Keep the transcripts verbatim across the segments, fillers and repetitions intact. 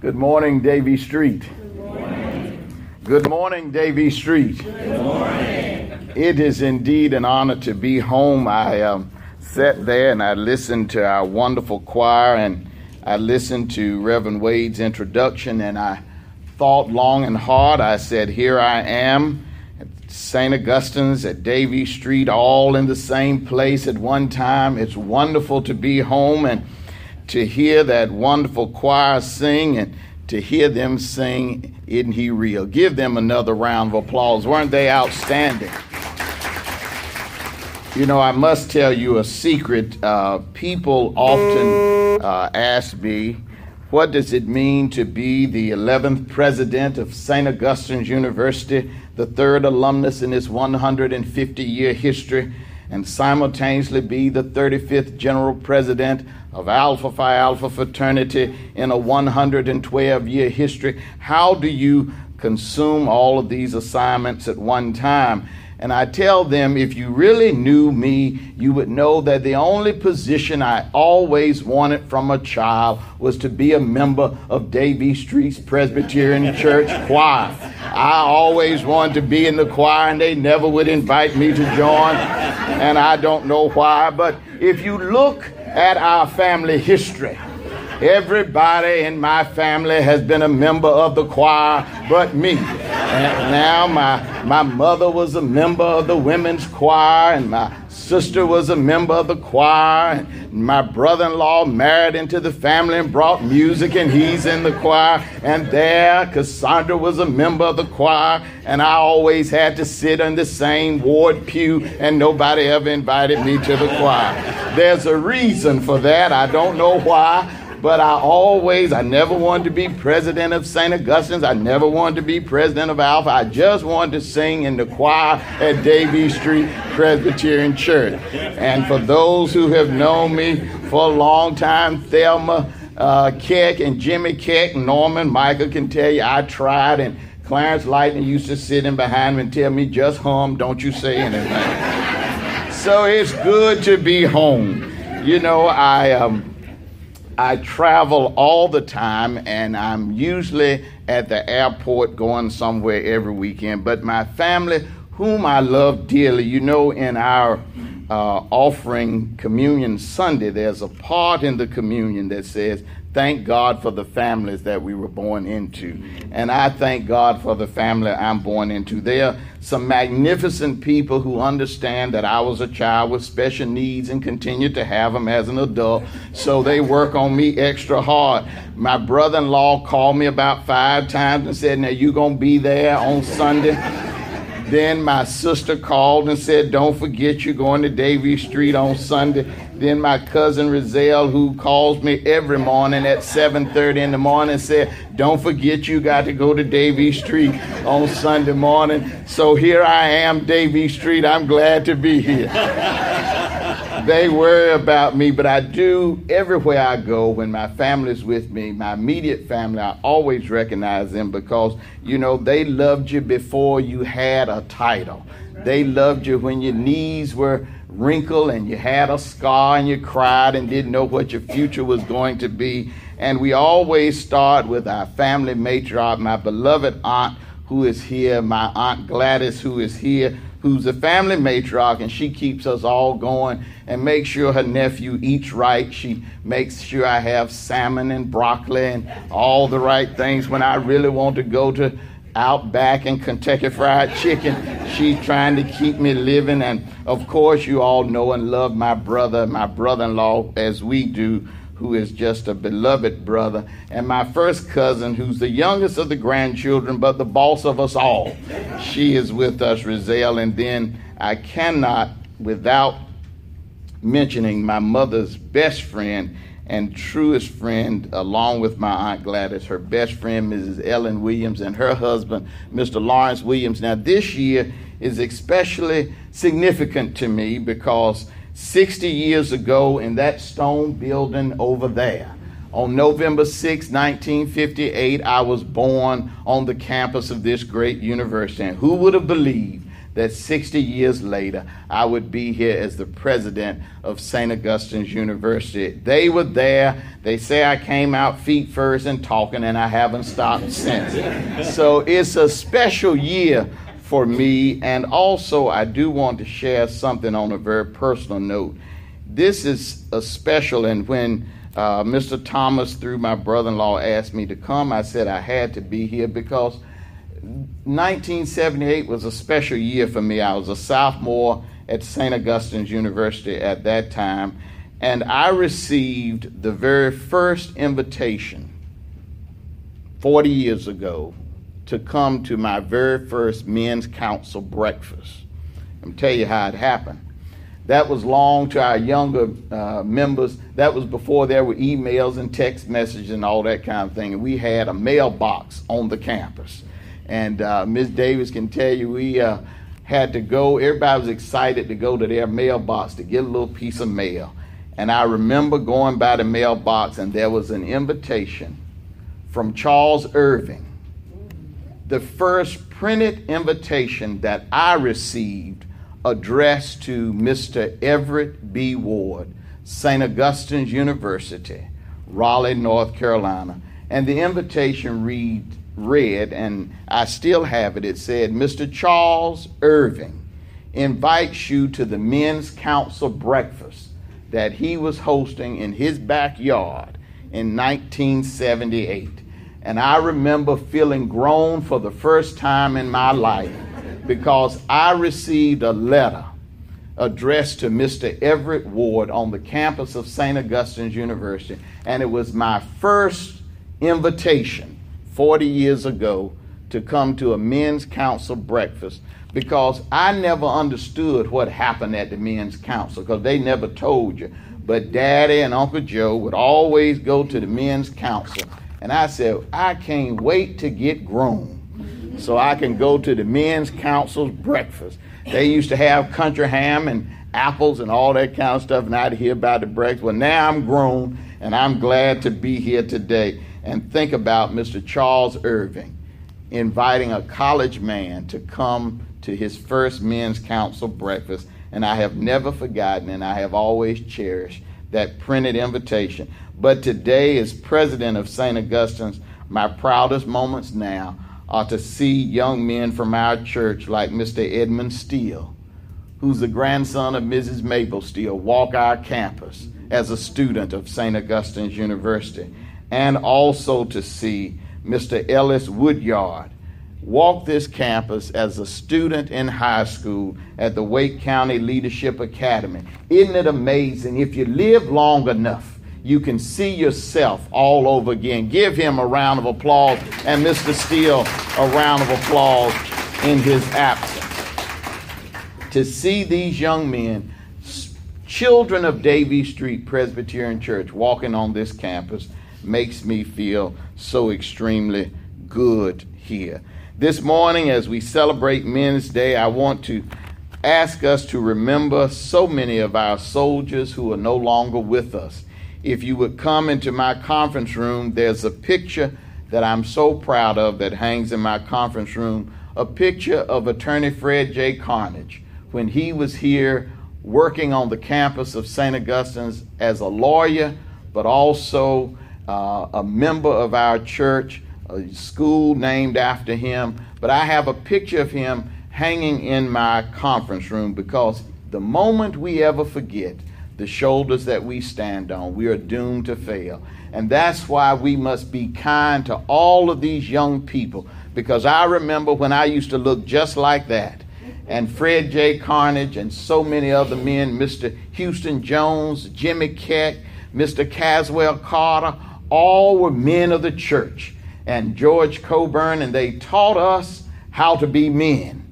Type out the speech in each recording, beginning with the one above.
Good morning, Davie Street. Good morning. Good morning, Davie Street. Good morning. It is indeed an honor to be home. I um, sat there and I listened to our wonderful choir, and I listened to Reverend Wade's introduction, and I thought long and hard. I said, here I am at Saint Augustine's at Davie Street, all in the same place at one time. It's wonderful to be home and to hear that wonderful choir sing, and to hear them sing, Isn't He Real? Give them another round of applause. Weren't they outstanding? You know, I must tell you a secret. Uh, people often uh, ask me, what does it mean to be the eleventh president of Saint Augustine's University, the third alumnus in its one hundred fifty year history, and simultaneously be the thirty-fifth general president of Alpha Phi Alpha fraternity in a one hundred twelve year history? How do you consume all of these assignments at one time? And I tell them, if you really knew me, you would know that the only position I always wanted from a child was to be a member of Davie Street's Presbyterian Church choir. I always wanted to be in the choir, and they never would invite me to join, and I don't know why. But if you look at our family history, everybody in my family has been a member of the choir but me. And now my, my mother was a member of the women's choir, and my sister was a member of the choir, and my brother-in-law married into the family and brought music, and he's in the choir. And there Cassandra was a member of the choir, and I always had to sit in the same ward pew, and nobody ever invited me to the choir. There's a reason for that. I don't know why. But I always, I never wanted to be president of Saint Augustine's. I never wanted to be president of Alpha. I just wanted to sing in the choir at Davie Street Presbyterian Church. And for those who have known me for a long time, Thelma uh, Keck and Jimmy Keck, Norman, Michael can tell you I tried, and Clarence Lightning used to sit in behind me and tell me, just hum, don't you say anything. So it's good to be home. You know, I... um. I travel all the time, and I'm usually at the airport going somewhere every weekend. But my family, whom I love dearly, you know, in our uh, offering Communion Sunday, there's a part in the communion that says, thank God for the families that we were born into. And I thank God for the family I'm born into. There are some magnificent people who understand that I was a child with special needs and continue to have them as an adult. So they work on me extra hard. My brother-in-law called me about five times and said, now you gonna be there on Sunday? Then my sister called and said, don't forget you're going to Davie Street on Sunday. Then my cousin Rizal, who calls me every morning at seven thirty in the morning, said, don't forget you got to go to Davie Street on Sunday morning. So here I am, Davie Street. I'm glad to be here. They worry about me, but I do everywhere I go when my family's with me, my immediate family, I always recognize them because, you know, they loved you before you had a title. They loved you when your knees were wrinkled and you had a scar and you cried and didn't know what your future was going to be. And we always start with our family matriarch, my beloved aunt who is here, my Aunt Gladys who is here, who's a family matriarch, and she keeps us all going and makes sure her nephew eats right. She makes sure I have salmon and broccoli and all the right things. When I really want to go to Outback and Kentucky Fried Chicken, she's trying to keep me living. And of course, you all know and love my brother, my brother-in-law, as we do, who is just a beloved brother, and my first cousin, who's the youngest of the grandchildren, but the boss of us all. She is with us, Rizal. And then I cannot, without mentioning my mother's best friend and truest friend, along with my Aunt Gladys, her best friend, Missus Ellen Williams, and her husband, Mister Lawrence Williams. Now, this year is especially significant to me because sixty years ago in that stone building over there, on November sixth, nineteen fifty-eight, I was born on the campus of this great university. And who would have believed that sixty years later, I would be here as the president of Saint Augustine's University. They were there. They say I came out feet first and talking, and I haven't stopped since. So it's a special year for me. And also, I do want to share something on a very personal note. This is a special, and when uh, Mister Thomas, through my brother-in-law, asked me to come, I said I had to be here because nineteen seventy-eight was a special year for me. I was a sophomore at Saint Augustine's University at that time, and I received the very first invitation forty years ago to come to my very first men's council breakfast. I'll tell you how it happened. That was long to our younger uh, members. That was before there were emails and text messages and all that kind of thing. And we had a mailbox on the campus. And uh, Miz Davis can tell you we uh, had to go. Everybody was excited to go to their mailbox to get a little piece of mail. And I remember going by the mailbox, and there was an invitation from Charles Irving, the first printed invitation that I received, addressed to Mister Everett B. Ward, Saint Augustine's University, Raleigh, North Carolina. And the invitation read, read, and I still have it, it said, Mister Charles Irving invites you to the Men's Council breakfast that he was hosting in his backyard in nineteen seventy-eight. And I remember feeling grown for the first time in my life, because I received a letter addressed to Mister Everett Ward on the campus of Saint Augustine's University. And it was my first invitation forty years ago to come to a men's council breakfast, because I never understood what happened at the men's council, because they never told you. But Daddy and Uncle Joe would always go to the men's council. And I said, I can't wait to get grown so I can go to the men's council's breakfast. They used to have country ham and apples and all that kind of stuff, and I'd hear about the breakfast. Well, now I'm grown, and I'm glad to be here today. And think about Mister Charles Irving inviting a college man to come to his first men's council breakfast. And I have never forgotten, and I have always cherished that printed invitation. But today, as president of Saint Augustine's, my proudest moments now are to see young men from our church like Mister Edmund Steele, who's the grandson of Missus Mabel Steele, walk our campus as a student of Saint Augustine's University. And also to see Mister Ellis Woodyard walk this campus as a student in high school at the Wake County Leadership Academy. Isn't it amazing? If you live long enough, you can see yourself all over again. Give him a round of applause, and Mister Steele a round of applause in his absence. To see these young men, children of Davie Street Presbyterian Church, walking on this campus makes me feel so extremely good here. This morning, as we celebrate Men's Day, I want to ask us to remember so many of our soldiers who are no longer with us. If you would come into my conference room, there's a picture that I'm so proud of that hangs in my conference room, a picture of Attorney Fred J. Carnage when he was here working on the campus of Saint Augustine's as a lawyer, but also uh, a member of our church, a school named after him. But I have a picture of him hanging in my conference room, because the moment we ever forget the shoulders that we stand on, we are doomed to fail. And that's why we must be kind to all of these young people, because I remember when I used to look just like that. And Fred J. Carnage and so many other men, Mister Houston Jones, Jimmy Keck, Mister Caswell Carter, all were men of the church. And George Coburn, and they taught us how to be men,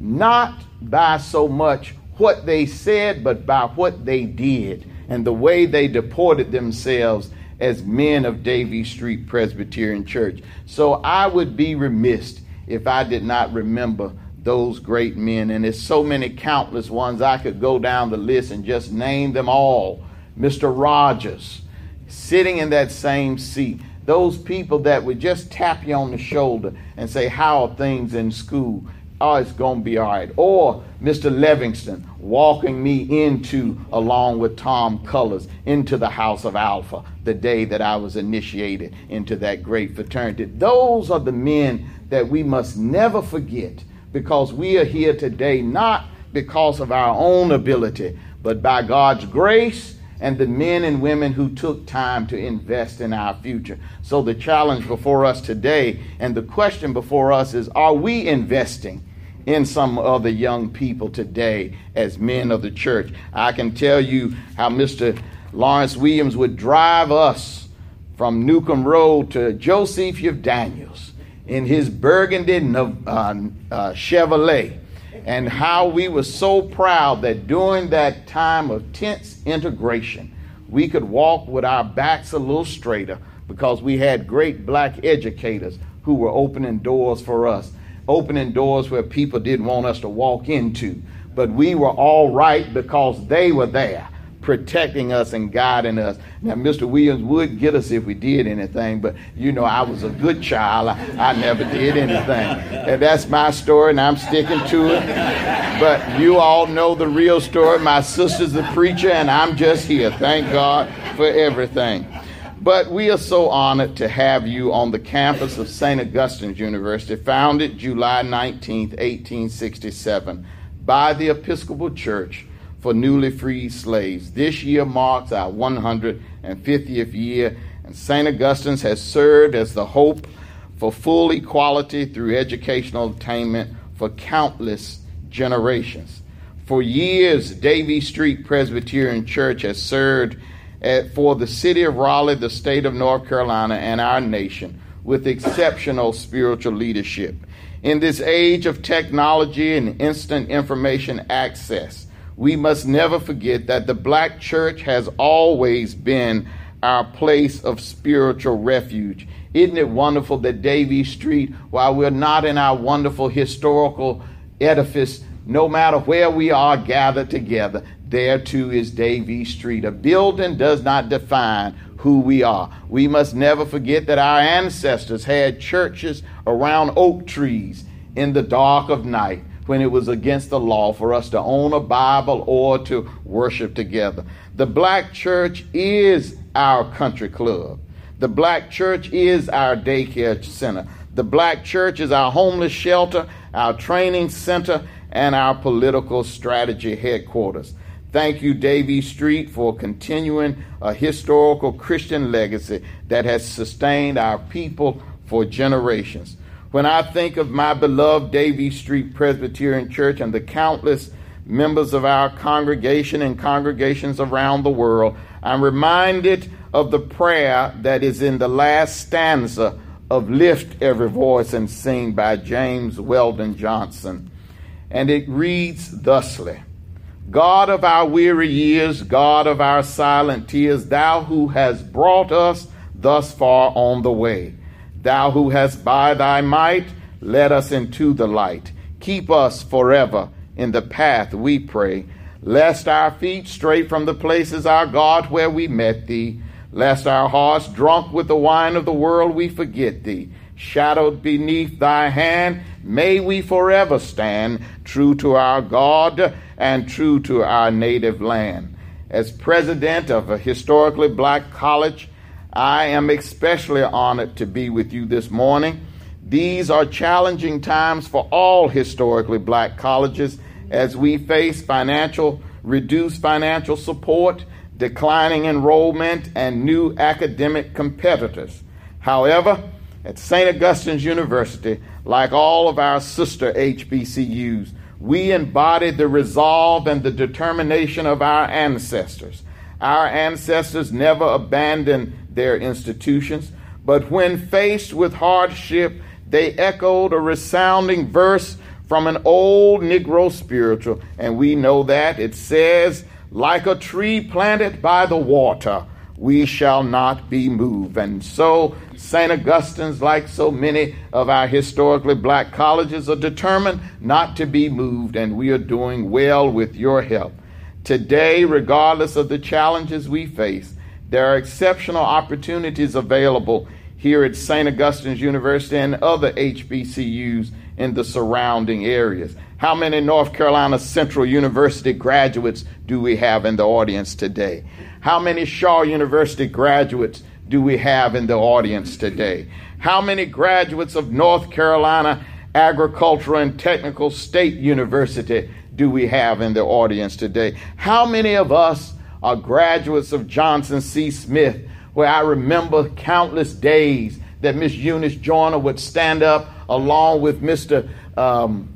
not by so much what they said, but by what they did and the way they deported themselves as men of Davie Street Presbyterian Church. So I would be remiss if I did not remember those great men. And there's so many countless ones. I could go down the list and just name them all. Mister Rogers, sitting in that same seat. Those people that would just tap you on the shoulder and say, how are things in school? oh, it's going to be all right. Or Mister Livingston walking me into, along with Tom Cullors, into the House of Alpha the day that I was initiated into that great fraternity. Those are the men that we must never forget, because we are here today not because of our own ability, but by God's grace and the men and women who took time to invest in our future. So the challenge before us today and the question before us is, are we investing in some other young people today as men of the church? I can tell you how Mister Lawrence Williams would drive us from Newcomb Road to Josephus Daniels in his burgundy uh, uh, Chevrolet, and how we were so proud that during that time of tense integration, we could walk with our backs a little straighter because we had great black educators who were opening doors for us, opening doors where people didn't want us to walk into. But we were all right because they were there, protecting us and guiding us. Now, Mister Williams would get us if we did anything, but you know, I was a good child. I, I never did anything. And that's my story, and I'm sticking to it. But you all know the real story. My sister's a preacher, and I'm just here. Thank God for everything. But we are so honored to have you on the campus of Saint Augustine's University, founded July nineteenth, eighteen sixty-seven, by the Episcopal Church for newly freed slaves. This year marks our one hundred fiftieth year, and Saint Augustine's has served as the hope for full equality through educational attainment for countless generations. For years, Davie Street Presbyterian Church has served at, for the city of Raleigh, the state of North Carolina, and our nation with exceptional spiritual leadership. In this age of technology and instant information access, we must never forget that the black church has always been our place of spiritual refuge. Isn't it wonderful that Davie Street, while we're not in our wonderful historical edifice, no matter where we are gathered together, there too is Davie Street. A building does not define who we are. We must never forget that our ancestors had churches around oak trees in the dark of night, when it was against the law for us to own a Bible or to worship together. The black church is our country club. The black church is our daycare center. The black church is our homeless shelter, our training center, and our political strategy headquarters. Thank you, Davie Street, for continuing a historical Christian legacy that has sustained our people for generations. When I think of my beloved Davie Street Presbyterian Church and the countless members of our congregation and congregations around the world, I'm reminded of the prayer that is in the last stanza of Lift Every Voice and Sing by James Weldon Johnson. And it reads thusly: God of our weary years, God of our silent tears, thou who hast brought us thus far on the way, thou who hast by thy might led us into the light, keep us forever in the path, we pray, lest our feet stray from the places, our God, where we met thee, lest our hearts, drunk with the wine of the world, we forget thee. Shadowed beneath thy hand, may we forever stand, true to our God and true to our native land. As president of a historically black college, I am especially honored to be with you this morning. These are challenging times for all historically black colleges as we face financial, reduced financial support, declining enrollment, and new academic competitors. However, at Saint Augustine's University, like all of our sister H B C Us, we embody the resolve and the determination of our ancestors. Our ancestors never abandoned their institutions, but when faced with hardship, they echoed a resounding verse from an old Negro spiritual, and we know that. It says, like a tree planted by the water, we shall not be moved. And so Saint Augustine's, like so many of our historically black colleges, are determined not to be moved, and we are doing well with your help. Today, regardless of the challenges we face, there are exceptional opportunities available here at Saint Augustine's University and other H B C Us in the surrounding areas. How many North Carolina Central University graduates do we have in the audience today? How many Shaw University graduates do we have in the audience today? How many graduates of North Carolina Agricultural and Technical State University do we have in the audience today? How many of us are graduates of Johnson C. Smith, where I remember countless days that Miss Eunice Joyner would stand up along with Mister Um,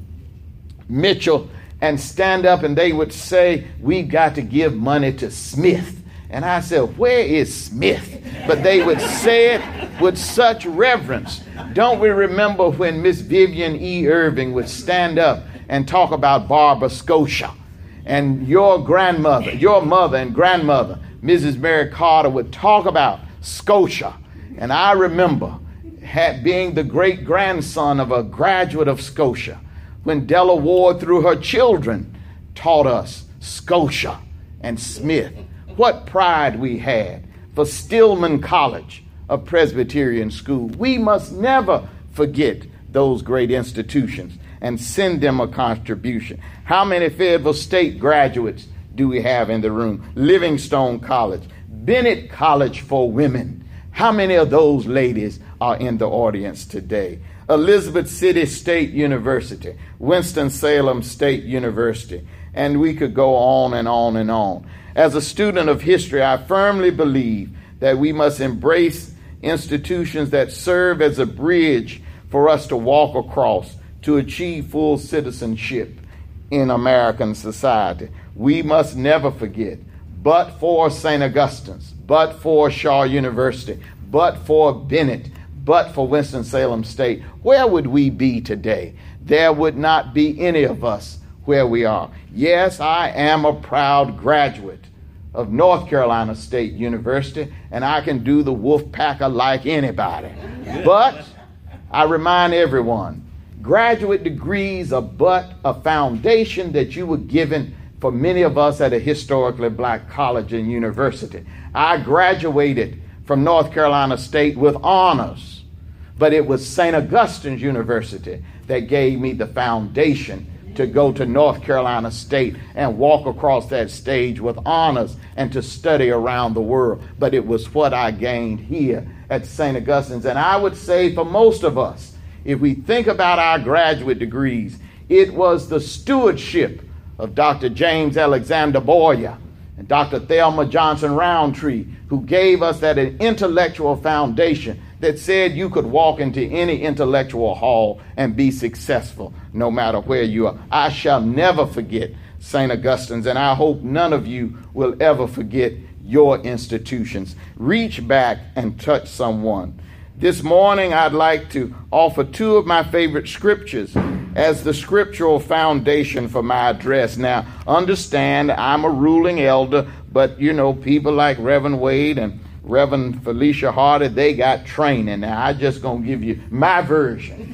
Mitchell and stand up and they would say, we've got to give money to Smith. And I said, where is Smith? But they would say it with such reverence. Don't we remember when Miss Vivian E. Irving would stand up and talk about Barbara Scotia? And your grandmother, your mother and grandmother, Missus Mary Carter, would talk about Scotia. And I remember had, being the great grandson of a graduate of Scotia, when Della Ward, through her children, taught us Scotia and Smith. What pride we had for Stillman College, a Presbyterian school. We must never forget those great institutions and send them a contribution. How many Fayetteville State graduates do we have in the room? Livingstone College, Bennett College for Women. How many of those ladies are in the audience today? Elizabeth City State University, Winston-Salem State University, and we could go on and on and on. As a student of history, I firmly believe that we must embrace institutions that serve as a bridge for us to walk across to achieve full citizenship in American society. We must never forget, but for Saint Augustine's, but for Shaw University, but for Bennett, but for Winston-Salem State, where would we be today? There would not be any of us where we are. Yes, I am a proud graduate of North Carolina State University, and I can do the wolf packer like anybody. But I remind everyone, graduate degrees are but a foundation that you were given for many of us at a historically black college and university. I graduated from North Carolina State with honors, but it was Saint Augustine's University that gave me the foundation to go to North Carolina State and walk across that stage with honors and to study around the world. But it was what I gained here at Saint Augustine's. And I would say for most of us, if we think about our graduate degrees, it was the stewardship of Doctor James Alexander Boyer and Doctor Thelma Johnson Roundtree who gave us that intellectual foundation that said you could walk into any intellectual hall and be successful no matter where you are. I shall never forget Saint Augustine's, and I hope none of you will ever forget your institutions. Reach back and touch someone. This morning, I'd like to offer two of my favorite scriptures as the scriptural foundation for my address. Now, understand, I'm a ruling elder, but, you know, people like Reverend Wade and Reverend Felicia Hardy, they got training. Now, I just going to give you my version.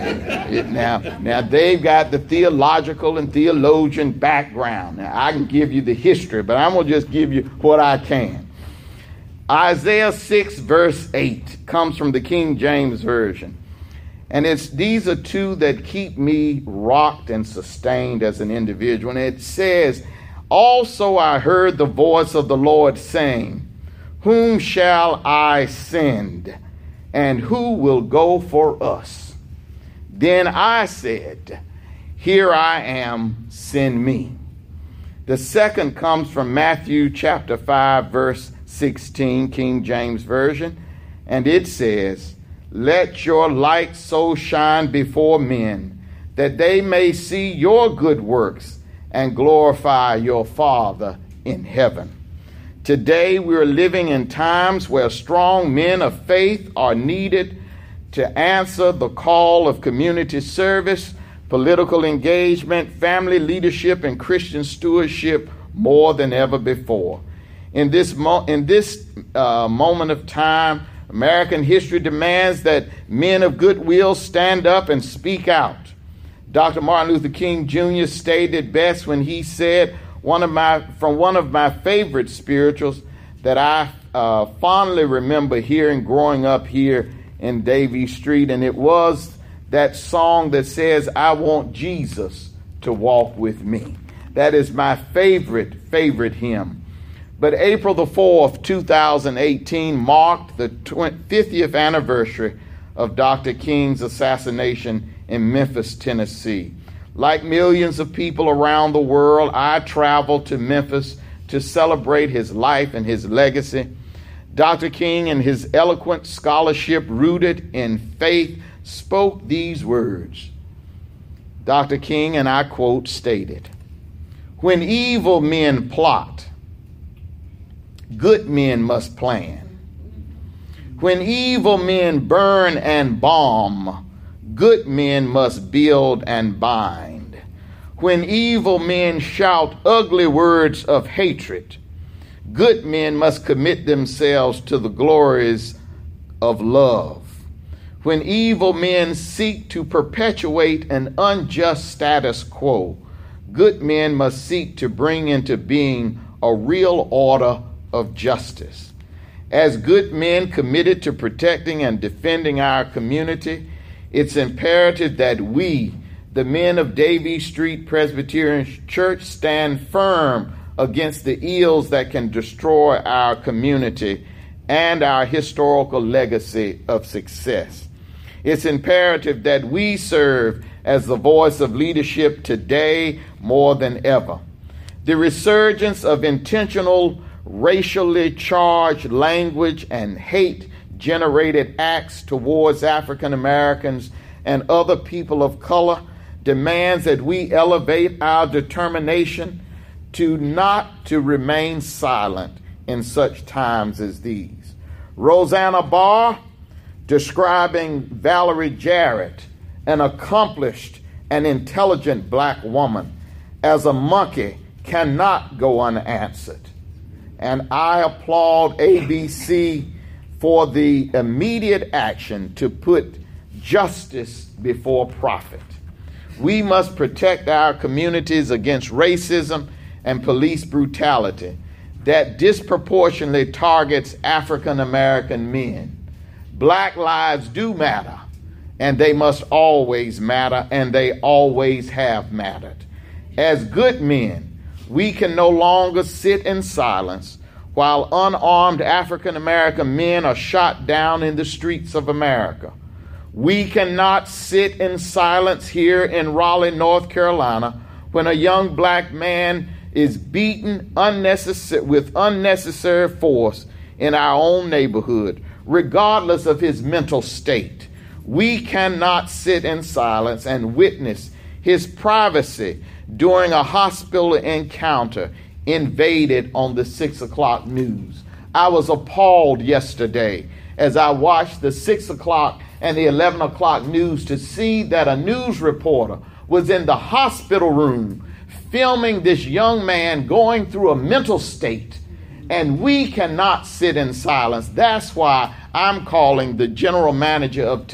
it, now, now, they've got the theological and theologian background. Now, I can give you the history, but I'm going to just give you what I can. Isaiah six verse eight comes from the King James Version. And it's these are two that keep me rocked and sustained as an individual. And it says, also I heard the voice of the Lord saying, whom shall I send? And who will go for us? Then I said, here I am, send me. The second comes from Matthew chapter five verse sixteen, King James Version, and it says, let your light so shine before men that they may see your good works and glorify your Father in heaven. Today we're living in times where strong men of faith are needed to answer the call of community service, political engagement, family leadership, and Christian stewardship more than ever before. In this, mo- in this uh, moment of time, American history demands that men of goodwill stand up and speak out. Doctor Martin Luther King Junior stated best when he said, one of my, from one of my favorite spirituals that I uh, fondly remember hearing growing up here in Davie Street, and it was that song that says, I want Jesus to walk with me. That is my favorite, favorite hymn. But April the fourth, two thousand eighteen marked the fiftieth anniversary of Doctor King's assassination in Memphis, Tennessee. Like millions of people around the world, I traveled to Memphis to celebrate his life and his legacy. Doctor King, in his eloquent scholarship rooted in faith, spoke these words. Doctor King, and I quote, stated, "When evil men plot, good men must plan. When evil men burn and bomb, good men must build and bind. When evil men shout ugly words of hatred, good men must commit themselves to the glories of love. When evil men seek to perpetuate an unjust status quo, good men must seek to bring into being a real order of justice. As good men committed to protecting and defending our community, it's imperative that we, the men of Davie Street Presbyterian Church, stand firm against the ills that can destroy our community and our historical legacy of success. It's imperative that we serve as the voice of leadership today more than ever. The resurgence of intentional racially charged language and hate-generated acts towards African Americans and other people of color demands that we elevate our determination to not to remain silent in such times as these. Rosanna Barr, describing Valerie Jarrett, an accomplished and intelligent black woman, as a monkey, cannot go unanswered. And I applaud A B C for the immediate action to put justice before profit. We must protect our communities against racism and police brutality that disproportionately targets African American men. Black lives do matter, and they must always matter, and they always have mattered. As good men, we can no longer sit in silence while unarmed African American men are shot down in the streets of America. We cannot sit in silence here in Raleigh, North Carolina, when a young black man is beaten unnecessary, with unnecessary force in our own neighborhood, regardless of his mental state. We cannot sit in silence and witness his privacy during a hospital encounter invaded on the six o'clock news. I was appalled yesterday as I watched the six o'clock and the eleven o'clock news to see that a news reporter was in the hospital room filming this young man going through a mental state. And we cannot sit in silence. That's why I'm calling the general manager of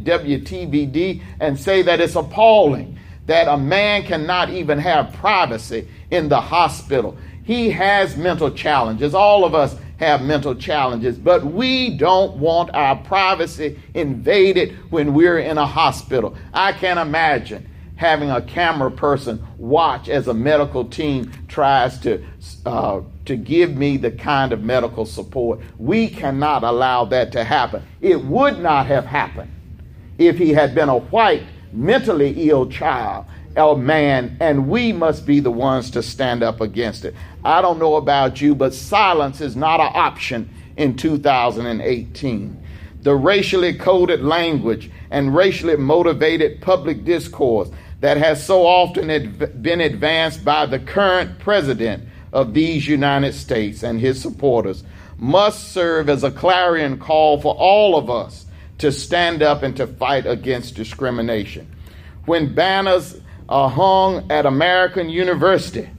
W T V D and say that it's appalling that a man cannot even have privacy in the hospital. He has mental challenges. All of us have mental challenges, but we don't want our privacy invaded when we're in a hospital. I can't imagine having a camera person watch as a medical team tries to uh, to give me the kind of medical support. We cannot allow that to happen. It would not have happened if he had been a white, mentally ill child, a man, and we must be the ones to stand up against it. I don't know about you, but silence is not an option in two thousand eighteen. The racially coded language and racially motivated public discourse that has so often adv- been advanced by the current president of these United States and his supporters must serve as a clarion call for all of us to stand up and to fight against discrimination. When banners are hung at American University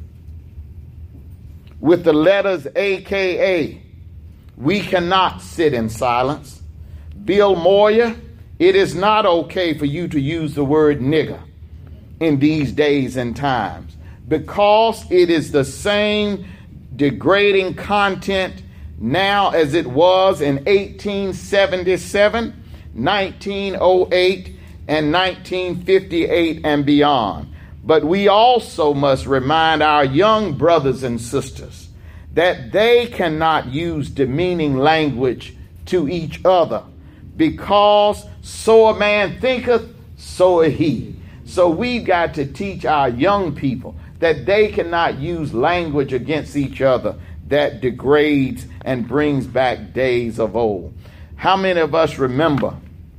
with the letters A K A, we cannot sit in silence. Bill Moyer, it is not okay for you to use the word nigger in these days and times, because it is the same degrading content now as it was in eighteen seventy-seven, nineteen oh eight, and nineteen fifty-eight and beyond. But we also must remind our young brothers and sisters that they cannot use demeaning language to each other, because so a man thinketh, so is he. So we've got to teach our young people that they cannot use language against each other that degrades and brings back days of old. How many of us remember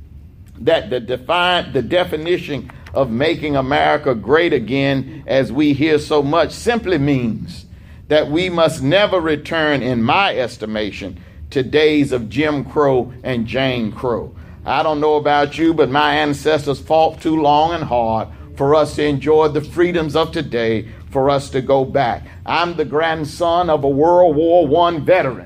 that the define, the definition of making America great again, as we hear so much, simply means that we must never return, in my estimation, to days of Jim Crow and Jane Crow. I don't know about you, but my ancestors fought too long and hard for us to enjoy the freedoms of today, for us to go back. I'm the grandson of a World War One veteran.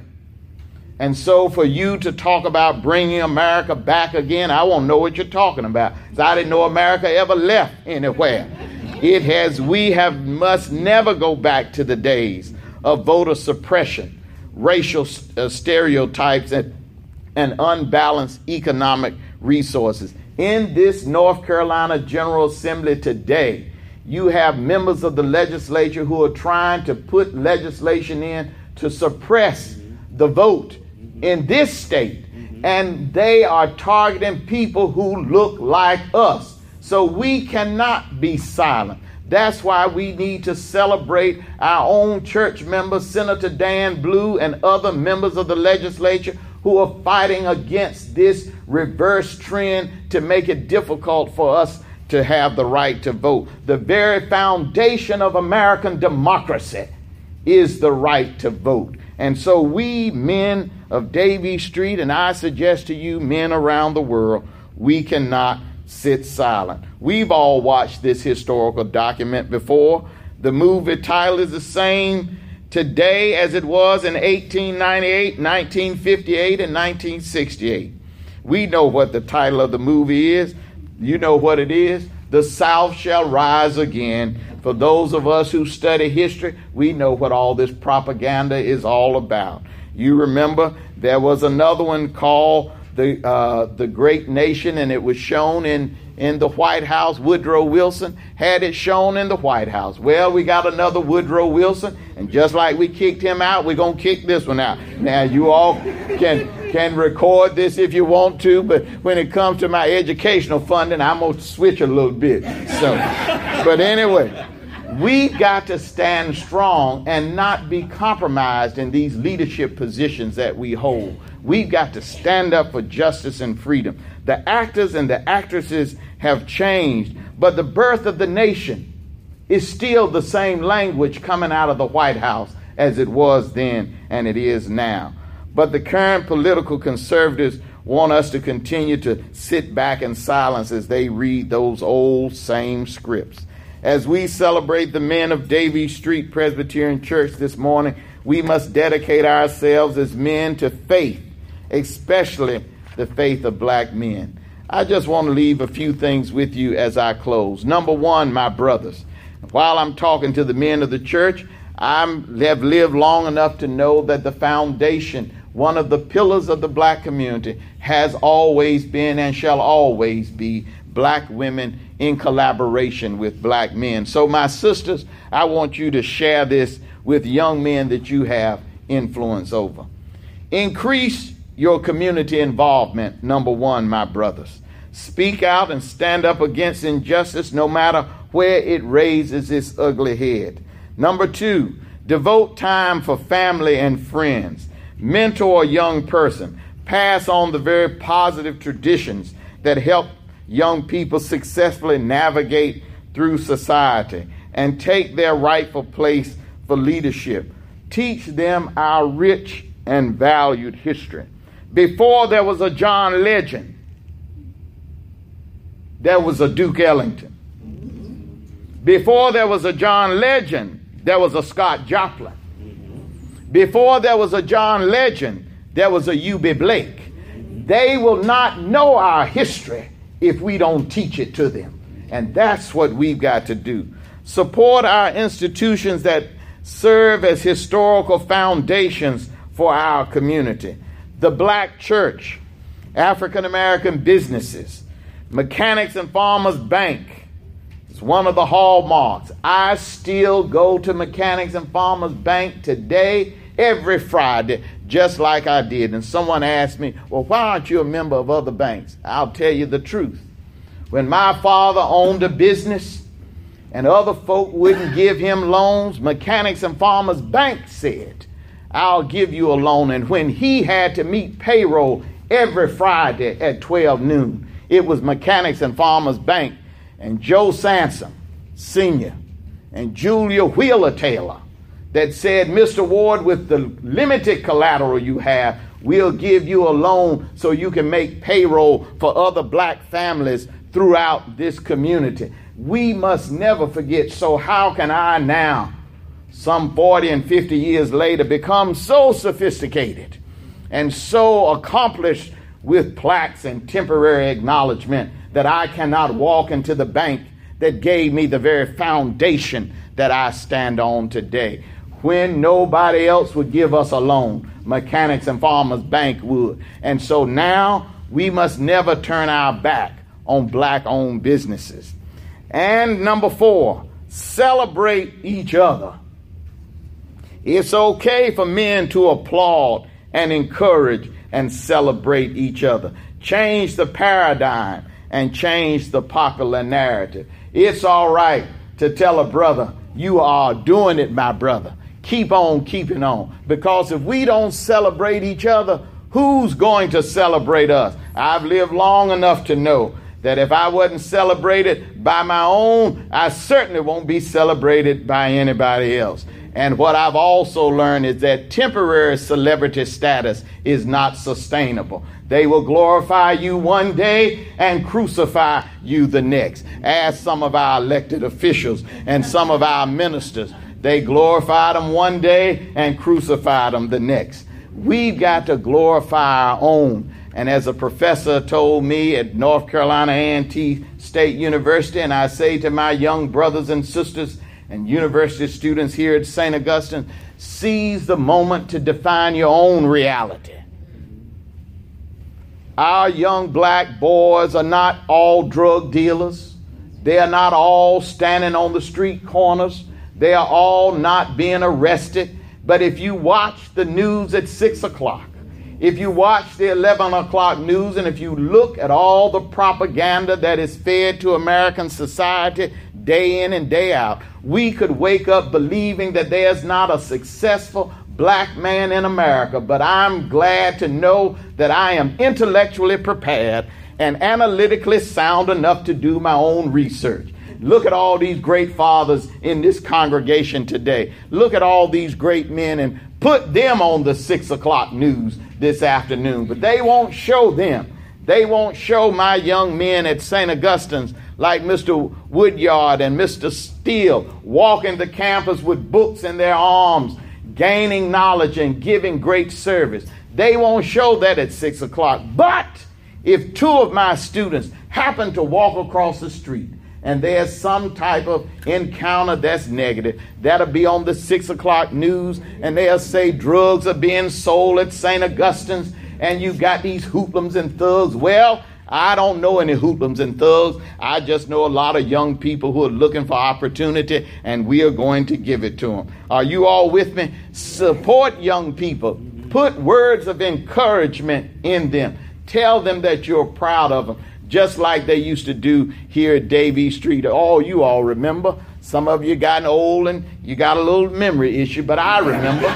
And so for you to talk about bringing America back again, I won't know what you're talking about. I didn't know America ever left anywhere. It has, we have, must never go back to the days of voter suppression, racial uh, stereotypes, and, and unbalanced economic resources. In this North Carolina General Assembly today, you have members of the legislature who are trying to put legislation in to suppress the vote in this state, and they are targeting people who look like us. So we cannot be silent. That's why we need to celebrate our own church members, Senator Dan Blue and other members of the legislature who are fighting against this reverse trend to make it difficult for us to have the right to vote. The very foundation of American democracy is the right to vote. And so we men of Davie Street, and I suggest to you men around the world, we cannot sit silent. We've all watched this historical document before. The movie title is the same today as it was in eighteen ninety-eight, nineteen fifty-eight, and nineteen sixty-eight. We know what the title of the movie is. You know what it is. The South Shall Rise Again. For those of us who study history, we know what all this propaganda is all about. You remember there was another one called the uh, the Great Nation, and it was shown in, in the White House. Woodrow Wilson had it shown in the White House. Well, we got another Woodrow Wilson, and just like we kicked him out, we're going to kick this one out. Now, you all can can record this if you want to, but when it comes to my educational funding, I'm going to switch a little bit. So, but anyway, we've got to stand strong and not be compromised in these leadership positions that we hold. We've got to stand up for justice and freedom. The actors and the actresses have changed, but the birth of the nation is still the same language coming out of the White House as it was then and it is now. But the current political conservatives want us to continue to sit back in silence as they read those old same scripts. As we celebrate the men of Davie Street Presbyterian Church this morning, we must dedicate ourselves as men to faith, especially the faith of black men. I just want to leave a few things with you as I close. Number one, my brothers, while I'm talking to the men of the church, I have lived long enough to know that the foundation, one of the pillars of the black community, has always been and shall always be black women in collaboration with black men. So my sisters, I want you to share this with young men that you have influence over. Increase your community involvement, number one, my brothers. Speak out and stand up against injustice no matter where it raises its ugly head. Number two, devote time for family and friends. Mentor a young person. Pass on the very positive traditions that help young people successfully navigate through society and take their rightful place for leadership. Teach them our rich and valued history. Before there was a John Legend, there was a Duke Ellington. Before there was a John Legend, there was a Scott Joplin. Before there was a John Legend, there was a U B Blake. They will not know our history if we don't teach it to them. And that's what we've got to do. Support our institutions that serve as historical foundations for our community. The black church, African American businesses, Mechanics and Farmers Bank is one of the hallmarks. I still go to Mechanics and Farmers Bank today, every Friday, just like I did. And someone asked me, well, why aren't you a member of other banks? I'll tell you the truth. When my father owned a business and other folk wouldn't give him loans, Mechanics and Farmers Bank said, I'll give you a loan. And when he had to meet payroll every Friday at twelve noon, it was Mechanics and Farmers Bank and Joe Sansom Senior and Julia Wheeler Taylor that said, Mister Ward, with the limited collateral you have, we'll give you a loan so you can make payroll for other black families throughout this community. We must never forget. So how can I now, some forty and fifty years later, become so sophisticated and so accomplished with plaques and temporary acknowledgement that I cannot walk into the bank that gave me the very foundation that I stand on today? When nobody else would give us a loan, Mechanics and Farmers Bank would. And so now we must never turn our back on black-owned businesses. And number four, celebrate each other. It's okay for men to applaud and encourage and celebrate each other. Change the paradigm and change the popular narrative. It's all right to tell a brother, you are doing it, my brother. Keep on keeping on. Because if we don't celebrate each other, who's going to celebrate us? I've lived long enough to know that if I wasn't celebrated by my own, I certainly won't be celebrated by anybody else. And what I've also learned is that temporary celebrity status is not sustainable. They will glorify you one day and crucify you the next. Ask some of our elected officials and some of our ministers. They glorified them one day and crucified them the next. We've got to glorify our own. And as a professor told me at North Carolina A and T State University, and I say to my young brothers and sisters and university students here at Saint Augustine, seize the moment to define your own reality. Our young black boys are not all drug dealers. They are not all standing on the street corners. They are all not being arrested. But if you watch the news at six o'clock, if you watch the eleven o'clock news, and if you look at all the propaganda that is fed to American society day in and day out, we could wake up believing that there's not a successful black man in America. But I'm glad to know that I am intellectually prepared and analytically sound enough to do my own research. Look at all these great fathers in this congregation today. Look at all these great men and put them on the six o'clock news this afternoon. But they won't show them. They won't show my young men at Saint Augustine's like Mister Woodyard and Mister Steele walking the campus with books in their arms, gaining knowledge and giving great service. They won't show that at six o'clock. But if two of my students happen to walk across the street and there's some type of encounter that's negative, that'll be on the six o'clock news, and they'll say drugs are being sold at Saint Augustine's, and you got these hoodlums and thugs. Well, I don't know any hoodlums and thugs. I just know a lot of young people who are looking for opportunity, and we are going to give it to them. Are you all with me? Support young people. Put words of encouragement in them. Tell them that you're proud of them. Just like they used to do here at Davie Street. Oh, you all remember. Some of you gotten old and you got a little memory issue, but I remember.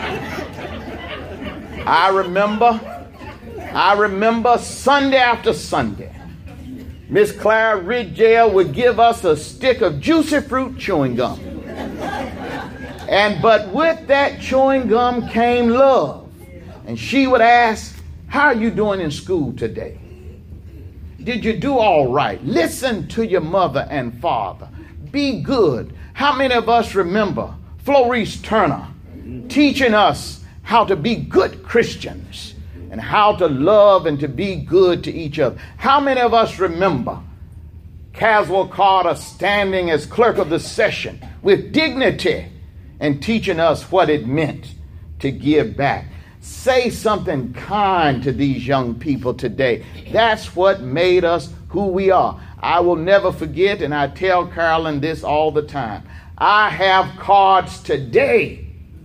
I remember. I remember Sunday after Sunday, Miss Clara Ridgell would give us a stick of juicy fruit chewing gum. And but with that chewing gum came love. And she would ask, how are you doing in school today? Did you do all right? Listen to your mother and father. Be good. How many of us remember Florence Turner teaching us how to be good Christians and how to love and to be good to each other? How many of us remember Caswell Carter standing as clerk of the session with dignity and teaching us what it meant to give back? Say something kind to these young people today. That's what made us who we are. I will never forget, and I tell Carolyn this all the time. I have cards today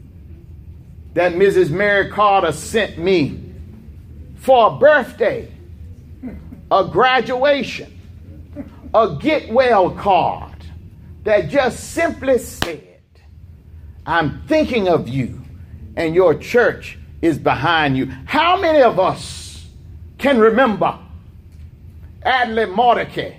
that Missus Mary Carter sent me for a birthday, a graduation, a get well card that just simply said, I'm thinking of you and your church is behind you. How many of us can remember Adlai Mordecai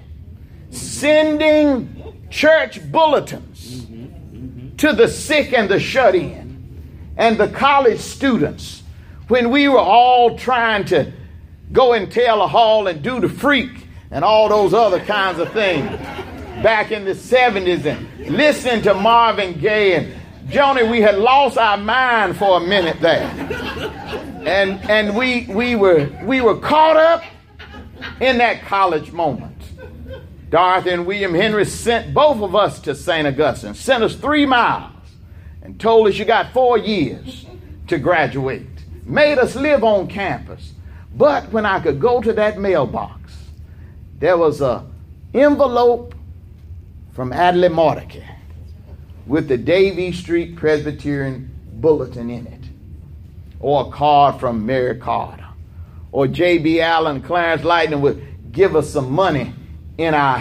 sending church bulletins to the sick and the shut in and the college students when we were all trying to go and tell a hall and do the freak and all those other kinds of things back in the seventies, and listening to Marvin Gaye and Joni? We had lost our mind for a minute there, and and we we were we were caught up in that college moment. Dorothy and William Henry sent both of us to Saint Augustine, sent us three miles, and told us you got four years to graduate. Made us live on campus. But when I could go to that mailbox, there was a envelope from Adlai Mordecai with the Davie Street Presbyterian Bulletin in it, or a card from Mary Carter, or J B Allen, Clarence Lightning would give us some money in our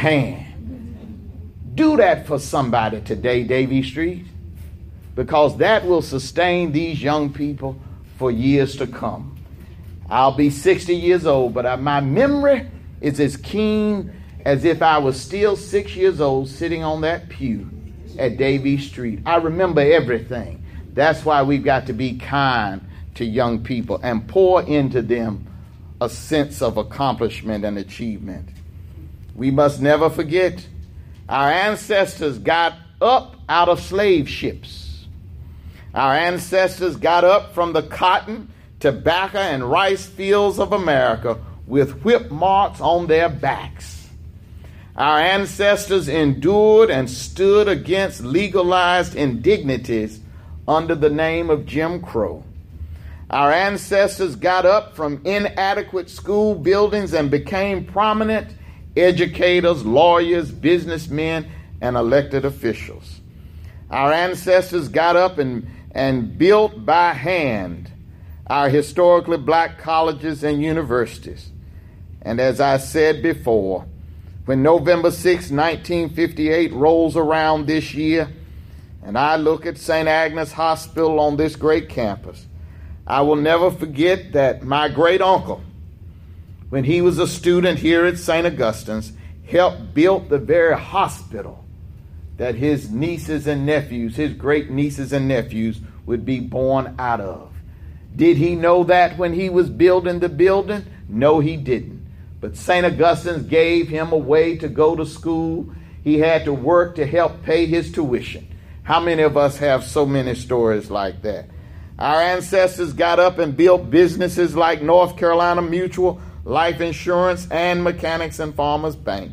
hand. Do that for somebody today, Davie Street, because that will sustain these young people for years to come. I'll be sixty years old, but my memory is as keen as if I was still six years old sitting on that pew at Davie Street. I remember everything. That's why we've got to be kind to young people and pour into them a sense of accomplishment and achievement. We must never forget our ancestors got up out of slave ships. Our ancestors got up from the cotton, tobacco, and rice fields of America with whip marks on their backs. Our ancestors endured and stood against legalized indignities under the name of Jim Crow. Our ancestors got up from inadequate school buildings and became prominent educators, lawyers, businessmen, and elected officials. Our ancestors got up and, and built by hand our historically black colleges and universities. And as I said before, when November sixth, nineteen fifty-eight rolls around this year, and I look at Saint Agnes Hospital on this great campus, I will never forget that my great uncle, when he was a student here at Saint Augustine's, helped build the very hospital that his nieces and nephews, his great nieces and nephews, would be born out of. Did he know that when he was building the building? No, he didn't. But Saint Augustine's gave him a way to go to school. He had to work to help pay his tuition. How many of us have so many stories like that? Our ancestors got up and built businesses like North Carolina Mutual, Life Insurance, and Mechanics and Farmers Bank.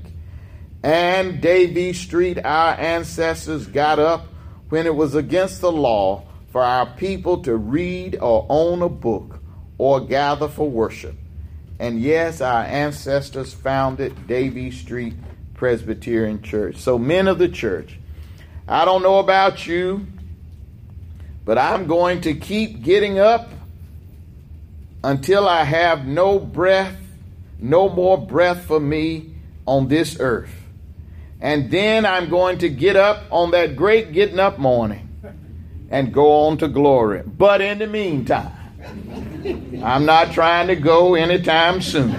And Davie Street, our ancestors got up when it was against the law for our people to read or own a book or gather for worship. And yes, our ancestors founded Davie Street Presbyterian Church. So men of the church, I don't know about you, but I'm going to keep getting up until I have no breath, no more breath for me on this earth. And then I'm going to get up on that great getting up morning and go on to glory. But in the meantime, I'm not trying to go anytime soon.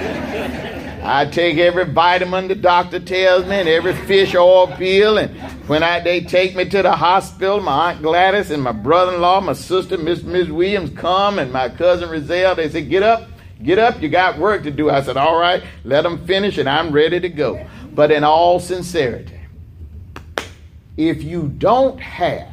I take every vitamin the doctor tells me and every fish oil pill, and when I, they take me to the hospital, my Aunt Gladys and my brother-in-law, my sister, Miss Miss Williams, come, and my cousin Rizelle, they say, get up, get up, you got work to do. I said, all right, let them finish and I'm ready to go. But in all sincerity, if you don't have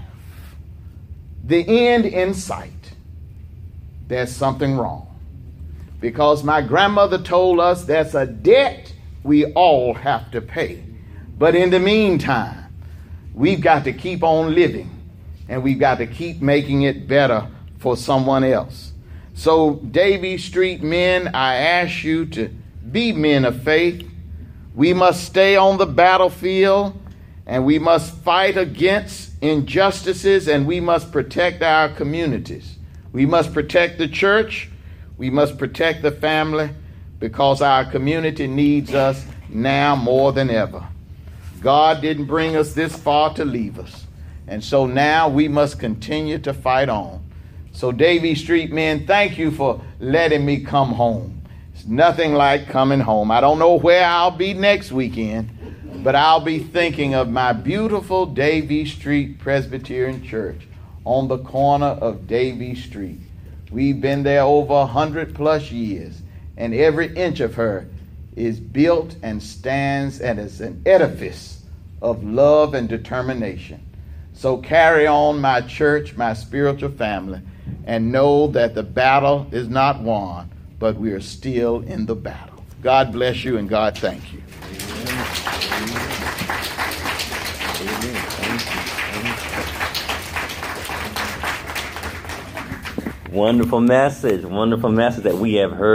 the end in sight, there's something wrong. Because my grandmother told us that's a debt we all have to pay. But in the meantime, we've got to keep on living, and we've got to keep making it better for someone else. So, Davie Street men, I ask you to be men of faith. We must stay on the battlefield, and we must fight against injustices, and we must protect our communities. We must protect the church. We must protect the family, because our community needs us now more than ever. God didn't bring us this far to leave us. And so now we must continue to fight on. So Davie Street men, thank you for letting me come home. It's nothing like coming home. I don't know where I'll be next weekend, but I'll be thinking of my beautiful Davie Street Presbyterian Church on the corner of Davie Street. We've been there over a hundred plus years, and every inch of her is built and stands as an edifice of love and determination. So carry on, my church, my spiritual family, and know that the battle is not won, but we are still in the battle. God bless you, and God thank you. Wonderful message, wonderful message that we have heard.